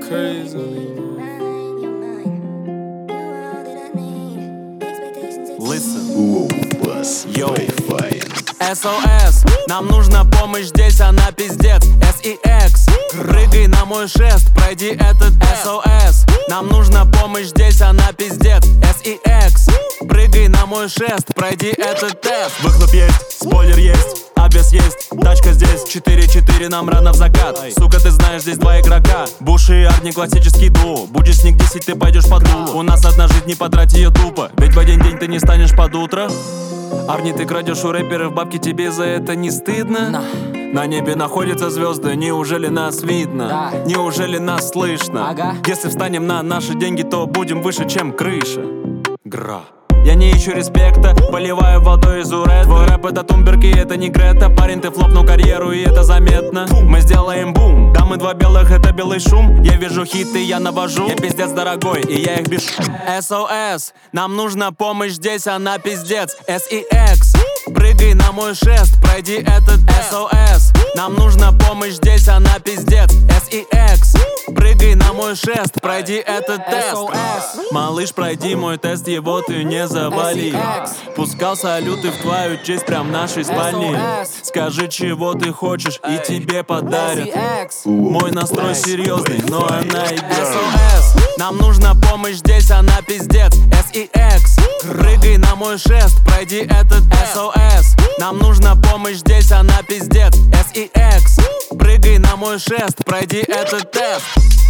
crazy. Listen. Йоу. SOS, нам нужна помощь здесь, она пиздец. SEX, прыгай на мой шест, пройди этот SOS, нам нужна помощь здесь, она пиздец. SEX, прыгай на мой шест, пройди этот тест. Выхлоп есть, спойлер есть, обвес есть, тачка здесь. 4-4, нам рано в закат. Сука, ты знаешь, здесь два игрока. Буш и Арни, классический дуо. Будет снег 10, ты пойдешь под дулу. У нас одна жизнь, не потрать ее тупо, ведь в один день ты не станешь под утро. Арни, ты крадешь у рэперов бабки, тебе за это не стыдно? На небе находятся звезды, неужели нас видно? Неужели нас слышно? Если встанем на наши деньги, то будем выше, чем крыша. Гра. Я не ищу респекта, поливаю водой из уретры. Твой рэп это Тумберг и это не Грета. Парень, ты флопнул карьеру и это заметно. Мы сделаем бум, да мы два белых, это белый шум. Я вижу хиты, я навожу. Я пиздец дорогой, и я их бешу. SOS, нам нужна помощь здесь, она пиздец. SEX, прыгай на мой шест, пройди этот SOS, нам нужна помощь здесь, она пиздец. SEX, прыгай на мой шест, пройди этот тест. Малыш, пройди мой тест, его ты не завали. Пускал салюты в твою честь прям в нашей спальне. Скажи, чего ты хочешь, и тебе подарят. Мой настрой серьезный, но она идет. SOS, нам нужна помощь здесь, она пиздец. SEX, прыгай на мой шест, пройди этот SOS, нам нужна помощь здесь, она пиздец. SEX, прыгай на мой шест, пройди этот тест.